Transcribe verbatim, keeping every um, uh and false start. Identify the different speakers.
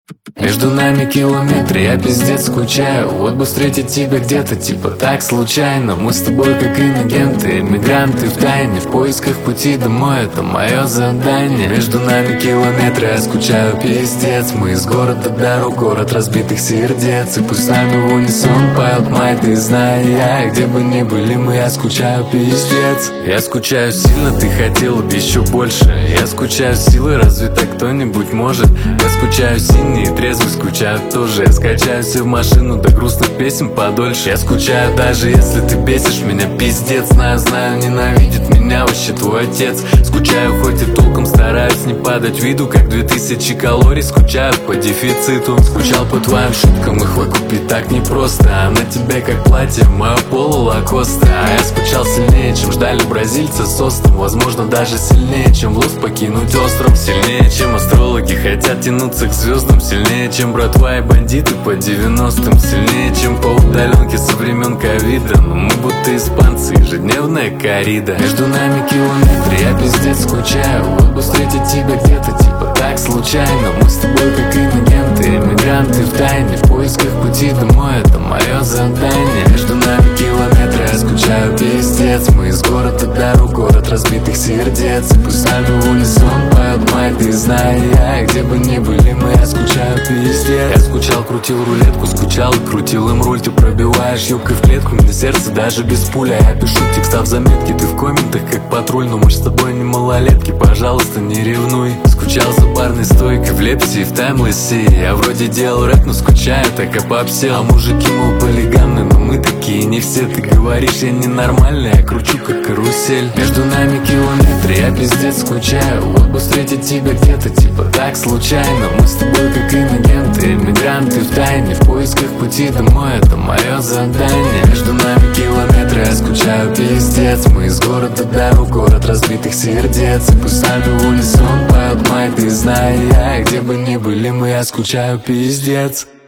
Speaker 1: Между нами километры, я пиздец скучаю. Вот бы встретить тебя где-то, типа так случайно. Мы с тобой как инагенты, эмигранты в тайне, в поисках пути домой, это мое задание. Между нами километры, я скучаю пиздец. Мы из города дорог, город разбитых сердец. И пусть с нами в унисон поют май, ты знай я. И где бы ни были мы, я скучаю пиздец. Я скучаю сильно, ты хотела бы еще больше. Я скучаю силой, разве так кто-нибудь может? Я скучаю синий и трезвый, скучаю тоже. Я скачаюсь в машину до грустных песен подольше. Я скучаю даже если ты бесишь меня, пиздец. Знаю, знаю, ненавидит меня вообще твой отец. Скучаю, хоть и толком стараюсь не падать в виду, как две тысячи калорий. Скучаю по дефициту. Скучал по твоим шуткам, их выкупить так непросто. А на тебе как платье, мое поло лакоста. А я скучал сильнее, чем ждали бразильцы с остом. Возможно, даже сильнее, чем в лос покинуть остров. Сильнее, чем астрологи хотят тянуться к звездам. Сильнее, чем братва и бандиты по девяностым. Сильнее, чем по удаленке со времен ковида. Но мы будто испанцы, ежедневная коррида. Между нами километры, я пиздец скучаю. Вот бы встретить тебя где-то, типа так случайно. Мы с тобой как инагенты, эмигранты в тайне, в поисках пути домой, это мое задание. Между нами километры, я скучаю пиздец. Мы из города дорог, город разбитых сердец. И пусть с нами в унисон поют май, ты знай я. И где бы ни были мы, я скучаю пиздец. Я скучал, крутил рулетку, скучал и крутил им руль. Ты пробиваешь юбкой в клетку, мне сердце даже без пуля. Я пишу текста в заметке, ты в комментах как патруль. Но мы ж с тобой не малолетки, пожалуйста, не ревнуй. Скучал за барной стойкой в лепсе и в таймлессе. Я вроде делал рэп, но скучаю, так обобсел. А мужики, мол, полигамны, но мы такие не все. Ты говоришь, я ненормальный, я кручу как карусель. Между нами километры, я пиздец скучаю. Вот бы встретить тебя где-то, типа так случайно. Мы с тобой как инагенты, эмигранты в тайне, в поисках пути домой, это мое задание. Между нами километры, я скучаю пиздец. Мы из города дорог, город разбитых сердец. И пусть с нами в унисон поют май, ты знай я. И где бы ни были мы, я скучаю пиздец.